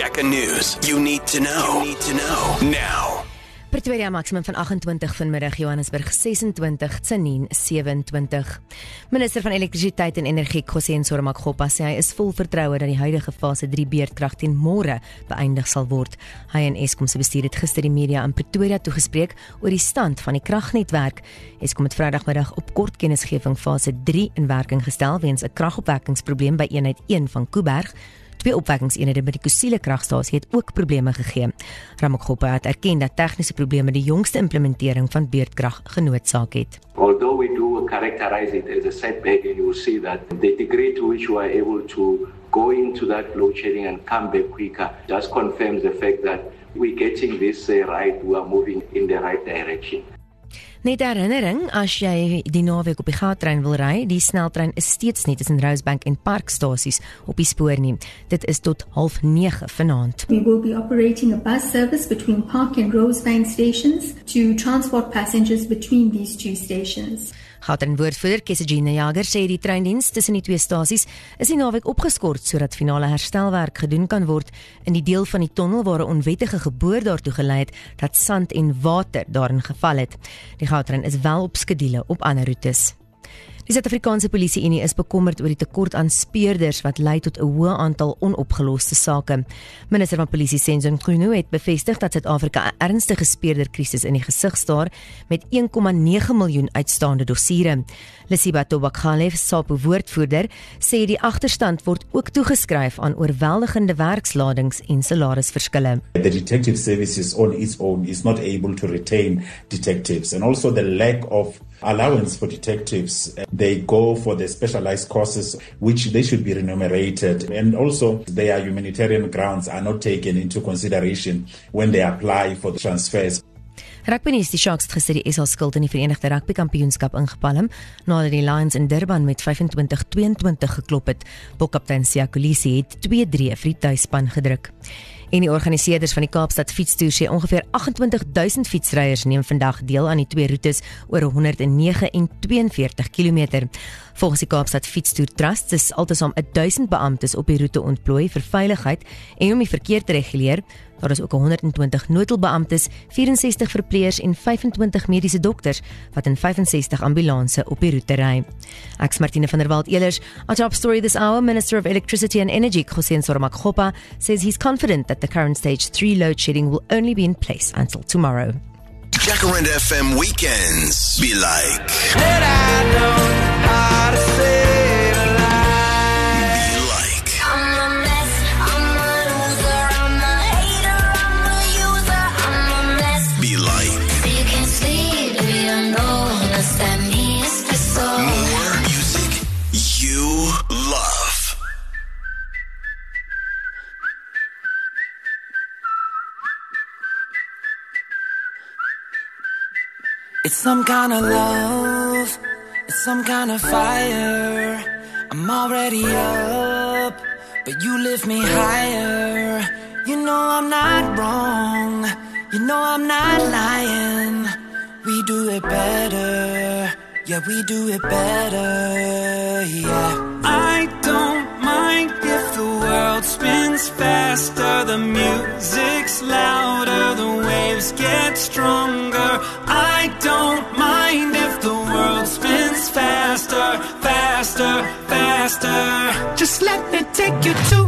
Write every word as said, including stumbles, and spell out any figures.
Checker News. You need to know. You need to know. Now. Pretoria maksimum van agt-en-twintig vanmiddag, Johannesburg ses-en-twintig, Tzaneen sewe-en-twintig. Minister van Elektrisiteit en Energie, Kgosientsho Ramokgopa, sê hy is vol vertroue dat die huidige fase drie beurtkrag teen môre beëindig sal word. Hy en Eskom se bestuur het gister die media in Pretoria toegespreek oor die stand van die kragnetwerk. Eskom het Vrydagmiddag op kort kennisgewing fase drie in werking gestel weens 'n kragopwekkingsprobleem by eenheid een van Kuiberg. Twee opwekkingseenhede by die Kusile kragstasie het ook probleme gegee. Ramokgopa het erken dat tegniese probleme die jongste implementering van beurtkrag genoodsaak het. Although we do characterize it as a setback, and you will see that the degree to which we are able to go into that load shedding and come back quicker just confirms the fact that we're getting this uh, right, we are moving in the right direction. Net herinnering, as jy die naweek op die Gautrain wil ry, die sneltrein is steeds nie tussen Rosebank en Parkstasies op die spoor nie. Dit is tot half nege vanaand. We will be operating a bus service between Park and Rosebank stations to transport passengers between these two stations. Gautrain woordvoerder Kesagina Jager sê die treindiens tussen die twee stasies is die naweek opgeskort sodat finale herstelwerk gedoen kan word in die deel van die tonnel waar 'n onwettige geboor daartoe gelei het dat sand en water daarin geval het. Die Gautrain is wel op skedule op ander roetes. Die Suid-Afrikaanse Polisie-Unie is bekommerd oor die tekort aan speurders wat lei tot 'n hoë aantal onopgeloste sake. Minister van Polisie Senzo Mchunu het bevestig dat Suid-Afrika 'n ernstige speurderkrisis in die gesig staar met een komma nege miljoen uitstaande dossiere. Lesiba Tobakgalef, SAPO woordvoerder, sê die agterstand word ook toegeskryf aan oorweldigende werksladings en salarisverskille. The detective services on its own is not able to retain detectives, and also the lack of allowance for detectives. They go for the specialized courses which they should be remunerated, and also their humanitarian grounds are not taken into consideration when they apply for the transfers. Rugby nuus, die Sharks het gister die S A skuld in die Verenigde Rugby Kampioenskap ingepalm nadat die Lions in Durban met vyf-en-twintig twee-en-twintig geklop het. Bokkaptein Siya Kolisi het twee-drie vir die tuisspan gedruk. En die organiseerders van die Kaapstad fietstoer sê ongeveer agt-en-twintig duisend fietsryers neem vandag deel aan die twee roetes oor honderd nege en tweeënveertig kilometer. Volgens die Kaapstad Fietstoer Trust is altesaam duisend beamptes op die roete ontplooi vir veiligheid en om die verkeer te reguleer. Daar is ook honderd twintig noodhulpbeamptes, vyf-en-sestig verpleegers en vyf-en-twintig mediese dokters wat in vyf-en-sestig ambulanse op die roete ry. Ek's Martine van der Walt-Elers. Our top story this hour, Minister of Electricity and Energy, Kgosientsho Ramokgopa, says he's confident that the current stage three load shedding will only be in place until tomorrow. Jacaranda F M weekends be like. That I know how to save a life. Be like. I'm a mess, I'm a loser, I'm a hater, I'm a user, I'm a mess. Be like. You can sleep if you know that me is the soul. More music you love. It's some kind of love, it's some kind of fire. I'm already up, but you lift me higher. You know I'm not wrong, you know I'm not lying. We do it better, yeah, we do it better, yeah. I don't mind if the world spins faster, the music's louder, the waves get stronger. I don't mind if the world spins faster, faster, faster. Just let me take you to